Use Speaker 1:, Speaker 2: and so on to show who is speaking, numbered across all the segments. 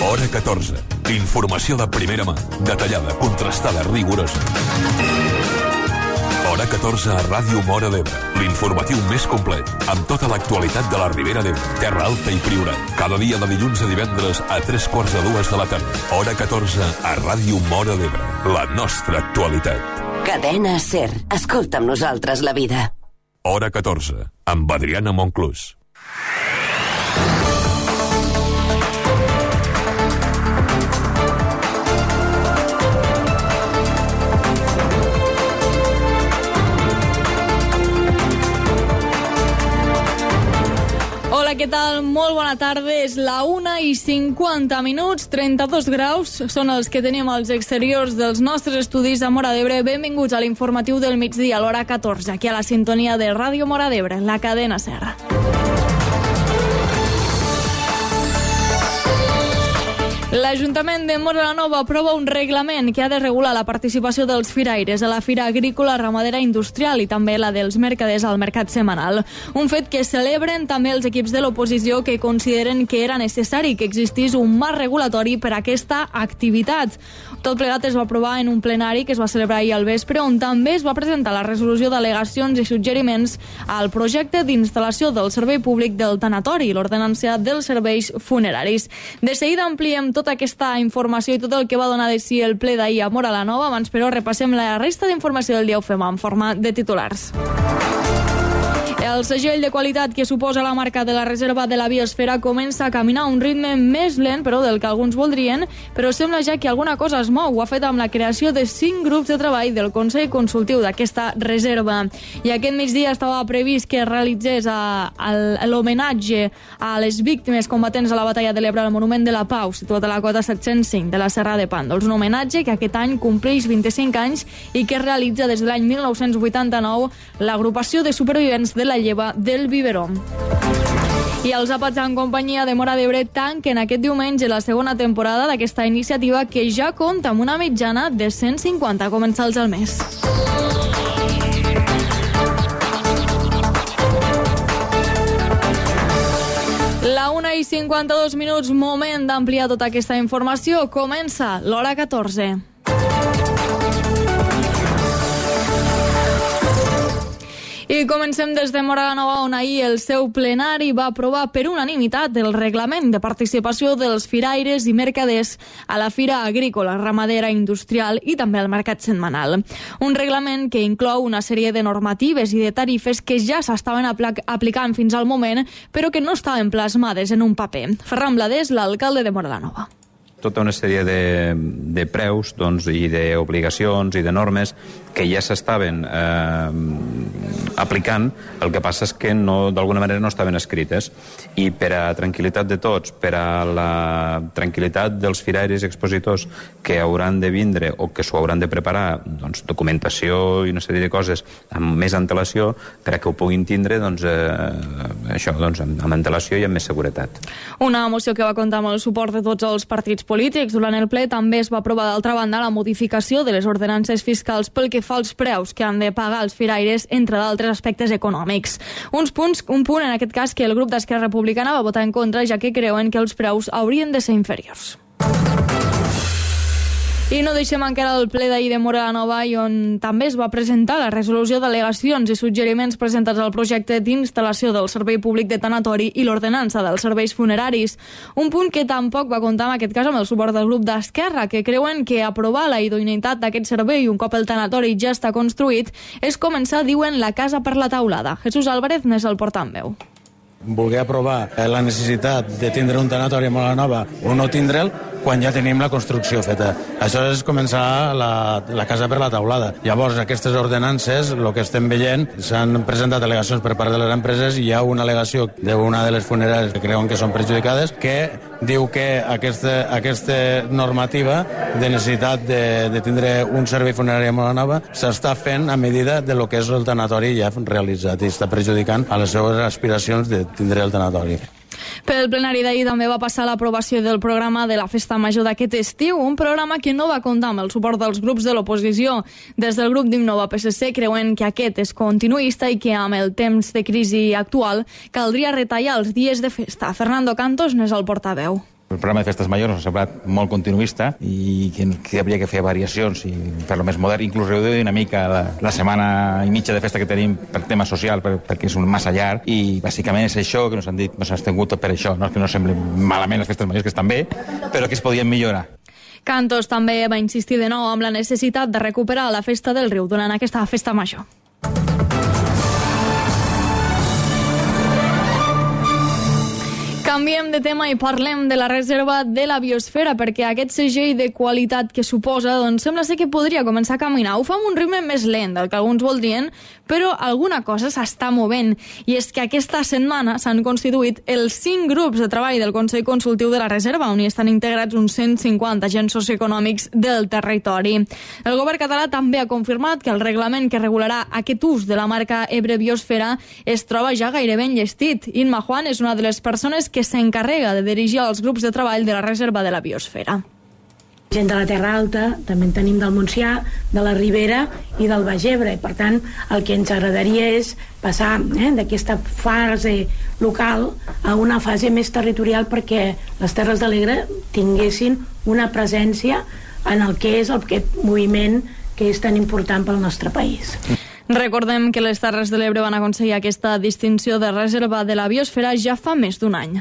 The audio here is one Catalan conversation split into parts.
Speaker 1: Hora 14. Informació de primera mà, detallada, contrastada, rigorosa. Hora 14 a Ràdio Móra d'Ebre. L'informatiu més complet, amb tota l'actualitat de la Ribera d'Ebre, Terra Alta i Priorat. Cada dia de dilluns a divendres a 3:45 de la tarda. Hora 14 a Ràdio Móra d'Ebre. La nostra actualitat.
Speaker 2: Cadena SER. Escolta amb nosaltres la vida.
Speaker 1: Hora 14, amb Adriana Monclús.
Speaker 3: Hola, què tal? Molt bona tarda. És la 1:50, 32 graus. Són els que tenim als exteriors dels nostres estudis a Móra d'Ebre. Benvinguts a l'informatiu del migdia, a l'hora 14, aquí a la sintonia de Ràdio Móra d'Ebre, la cadena SER. L'Ajuntament de Móra la Nova aprova un reglament que ha de regular la participació dels firaires a la Fira Agrícola, Ramadera Industrial i també la dels mercaders al mercat setmanal. Un fet que celebren també els equips de l'oposició, que consideren que era necessari que existís un marc regulatori per a aquesta activitat. Tot plegat es va aprovar en un plenari que es va celebrar ahir al vespre, on també es va presentar la resolució d'al·legacions i suggeriments al projecte d'instal·lació del servei públic del tanatori i l'ordenança dels serveis funeraris. De seguida ampliem tota aquesta informació i tot el que va donar de si el ple d'ahir a Móra la Nova. Abans, però, repassem la resta d'informació del dia. Ho fem en forma de titulars. El segell de qualitat que suposa la marca de la reserva de la Biosfera comença a caminar a un ritme més lent, però del que alguns voldrien, però sembla ja que alguna cosa es mou. Ho ha fet amb la creació de 5 grups de treball del Consell Consultiu d'aquesta reserva. I aquest migdia estava previst que es realitzés l'homenatge a les víctimes combatents a la batalla de l'Ebre al Monument de la Pau, situat a la cota 705 de la Serra de Pàndols. Un homenatge que aquest any compleix 25 anys i que es realitza des de l'any 1989 l'agrupació de supervivents de la lleva del Biberó. I els àpats en companyia de Móra d'Ebre tanquen aquest diumenge la segona temporada d'aquesta iniciativa, que ja compta amb una mitjana de 150 comensals al mes. La 1:52, moment d'ampliar tota aquesta informació. Comença l'hora 14. I comencem des de Móra la Nova, on ahir el seu plenari va aprovar per unanimitat el reglament de participació dels firaires i mercaders a la Fira Agrícola, Ramadera Industrial i també al mercat setmanal. Un reglament que inclou una sèrie de normatives i de tarifes que ja s'estaven aplicant fins al moment, però que no estaven plasmades en un paper. Ferran Bladés, l'alcalde de Móra la Nova.
Speaker 4: Tota una sèrie de preus i d'obligacions i de normes que ja s'estaven aplicant. El que passa és que d'alguna manera no estaven escrites, i per a tranquil·litat de tots, per a la tranquil·litat dels firaires i expositors que hauran de vindre o que s'ho hauran de preparar, documentació i una sèrie de coses amb més antelació, per a que ho puguin tindre amb antelació i amb més seguretat.
Speaker 3: Una moció que va comptar amb el suport de tots els partits polítics. Durant el ple també es va aprovar, d'altra banda, la modificació de les ordenances fiscals pel que fa als preus que han de pagar els firaires, entre d'altres aspectes econòmics. Un punt en aquest cas que el grup d'Esquerra Republicana va votar en contra, ja que creuen que els preus haurien de ser inferiors. I no deixem encara el ple d'ahir de Móra la Nova, i on també es va presentar la resolució d'al·legacions i suggeriments presentats al projecte d'instal·lació del servei públic de tanatori i l'ordenança dels serveis funeraris. Un punt que tampoc va comptar en aquest cas amb el suport del grup d'Esquerra, que creuen que aprovar la idoneïtat d'aquest servei un cop el tanatori ja està construït és començar, diuen, la casa per la taulada. Jesús Álvarez n'és el portaveu.
Speaker 5: Voler aprovar la necessitat de tindre un tanatori a Móra la Nova o no tindre'l quan ja tenim la construcció feta. Això és començar la casa per la taulada. Llavors, aquestes ordenances, el que estem veient, s'han presentat al·legacions per part de les empreses, i hi ha una al·legació d'una de les funeràries que creuen que són perjudicades, que diu que aquesta normativa de necessitat de tindre un servei funerari a Móra la Nova s'està fent a medida de lo que és el tanatori ja realitzat, i està perjudicant a les seves aspiracions de tindre el tanatori.
Speaker 3: Pel plenari d'ahir també va passar l'aprovació del programa de la Festa Major d'aquest estiu, un programa que no va comptar amb el suport dels grups de l'oposició. Des del grup d'Innova PSC creuen que aquest és continuista i que amb el temps de crisi actual caldria retallar els dies de festa. Fernando Cantos n'és el portaveu.
Speaker 6: El programa de Festes Majors ens ha semblat molt continuista i que hauria que fer variacions i fer-lo més modern, inclús reduir una mica la setmana i mitja de festa que tenim per tema social, perquè és un massa llarg, i bàsicament és això que ens han dit, ens han tingut per això, no que no sembli malament les Festes Majors, que estan bé, però que es podien millorar.
Speaker 3: Cantos també va insistir de nou amb la necessitat de recuperar la Festa del Riu durant aquesta festa major. Canviem de tema i parlem de la reserva de la biosfera, perquè aquest segell de qualitat que suposa, doncs sembla ser que podria començar a caminar. Ho fa amb un ritme més lent del que alguns voldrien, però alguna cosa s'està movent. I és que aquesta setmana s'han constituït els 5 grups de treball del Consell Consultiu de la Reserva, on hi estan integrats uns 150 agents socioeconòmics del territori. El govern català també ha confirmat que el reglament que regularà aquest ús de la marca Ebre Biosfera es troba ja gairebé enllestit. Inma Juan és una de les persones que s'encarrega de dirigir els grups de treball de la Reserva de la Biosfera.
Speaker 7: Gent de la Terra Alta, també en tenim del Montsià, de la Ribera i del Baix Ebre. I per tant, el que ens agradaria és passar d'aquesta fase local a una fase més territorial, perquè les Terres de l'Ebre tinguessin una presència en el que és aquest moviment que és tan important pel nostre país.
Speaker 3: Recordem que les Terres de l'Ebre van aconseguir aquesta distinció de reserva de la biosfera ja fa més d'un any.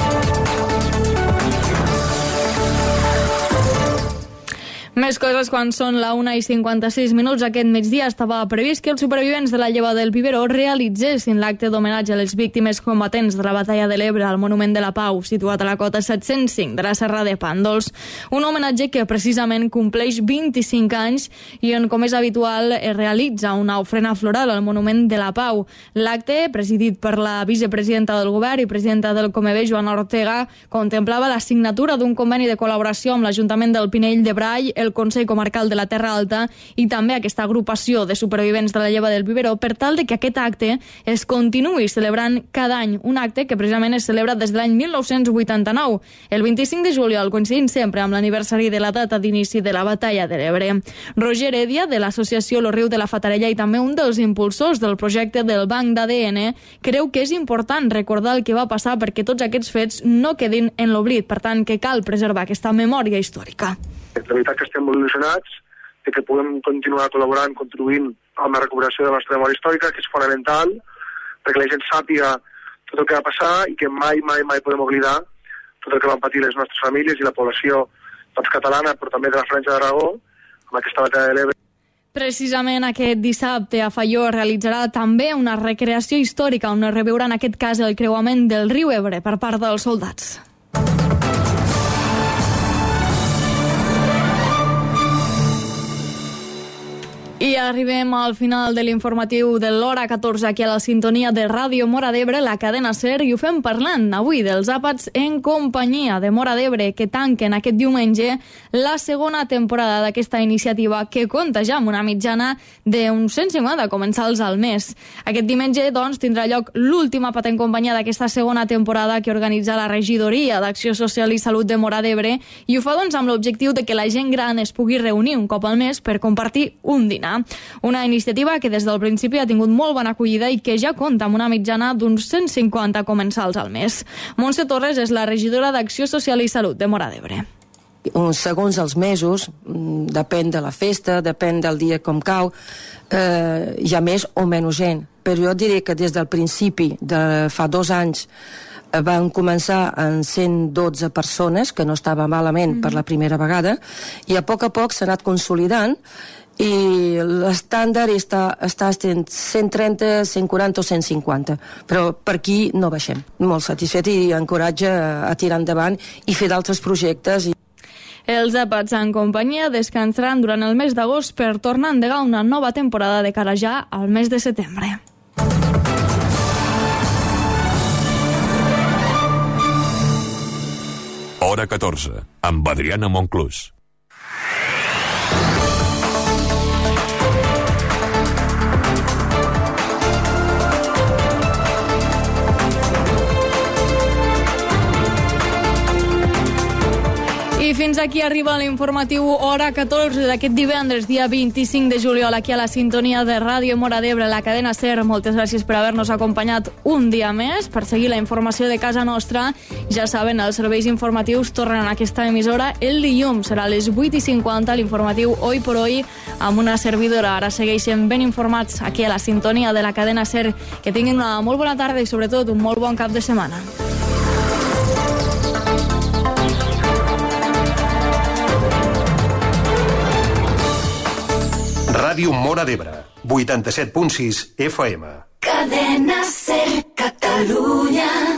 Speaker 3: Més coses quan són la 1:56. Aquest migdia estava previst que els supervivents de la lleva del Viveró realitzessin l'acte d'homenatge a les víctimes combatents de la Batalla de l'Ebre al Monument de la Pau, situat a la cota 705 de la Serra de Pàndols. Un homenatge que precisament compleix 25 anys i on, com és habitual, es realitza una ofrena floral al Monument de la Pau. L'acte, presidit per la vicepresidenta del govern i presidenta del Comebé, Joana Ortega, contemplava la signatura d'un conveni de col·laboració amb l'Ajuntament del Pinell de Brai, el Consell Comarcal de la Terra Alta i també aquesta agrupació de supervivents de la lleva del Viveró, per tal de que aquest acte es continuï celebrant cada any, un acte que precisament es celebra des de l'any 1989, el 25 de juliol, coincidint sempre amb l'aniversari de la data d'inici de la Batalla de l'Ebre. Roger Heredia, de l'associació Lo Riu de la Fatarella i també un dels impulsors del projecte del Banc d'ADN, creu que és important recordar el que va passar perquè tots aquests fets no quedin en l'oblit, per tant que cal preservar aquesta memòria històrica.
Speaker 8: La veritat que estem molt il·lusionats de que puguem continuar col·laborant, contribuint amb la recuperació de la nostra memòria històrica, que és fonamental perquè la gent sàpiga tot el que va passar i que mai podem oblidar tot el que van patir les nostres famílies i la població catalana, però també de la Franja d'Aragó, amb aquesta Batalla de l'Ebre.
Speaker 3: Precisament aquest dissabte a Faió realitzarà també una recreació històrica on es reveurà en aquest cas el creuament del riu Ebre per part dels soldats. I arribem al final de l'informatiu de l'hora 14 aquí a la sintonia de Ràdio Móra d'Ebre, la cadena SER, i ho fem parlant avui dels àpats en companyia de Móra d'Ebre, que tanquen aquest diumenge la segona temporada d'aquesta iniciativa que compta ja amb una mitjana d'uns 150 comensals al mes. Aquest diumenge, doncs, tindrà lloc l'últim àpat en companyia d'aquesta segona temporada que organitza la Regidoria d'Acció Social i Salut de Móra d'Ebre, i ho fa, doncs, amb l'objectiu de que la gent gran es pugui reunir un cop al mes per compartir un dinar. Una iniciativa que des del principi ha tingut molt bona acollida i que ja compta amb una mitjana d'uns 150 comensals al mes. Montse Torres és la regidora d'Acció Social i Salut de Móra d'Ebre.
Speaker 9: Segons els mesos, depèn de la festa, depèn del dia com cau, hi ha més o menys gent. Però jo diré que des del principi, de fa 2 anys, van començar amb 112 persones, que no estava malament per la primera vegada, i a poc s'ha anat consolidant, i l'estàndard està 130, 140 o 150, però per aquí no baixem. Molt satisfet i encoratge a tirar endavant i fer d'altres projectes.
Speaker 3: Els àpats en companyia descansaran durant el mes d'agost per tornar a endegar una nova temporada de cara ja al mes de setembre.
Speaker 1: Hora 14, amb Adriana Monclús.
Speaker 3: I fins aquí arriba l'informatiu Hora 14 d'aquest divendres, dia 25 de juliol, aquí a la sintonia de Ràdio Móra d'Ebre, la cadena SER. Moltes gràcies per haver-nos acompanyat un dia més. Per seguir la informació de casa nostra, ja saben, els serveis informatius tornen a aquesta emissora el dilluns. Serà a les 8:50 l'informatiu Hoy por Hoy amb una servidora. Ara segueixen ben informats aquí a la sintonia de la cadena SER. Que tinguin una molt bona tarda i sobretot un molt bon cap de setmana.
Speaker 10: Ràdio Móra d'Ebre, 87.6 FM.
Speaker 2: Cadena SER Catalunya.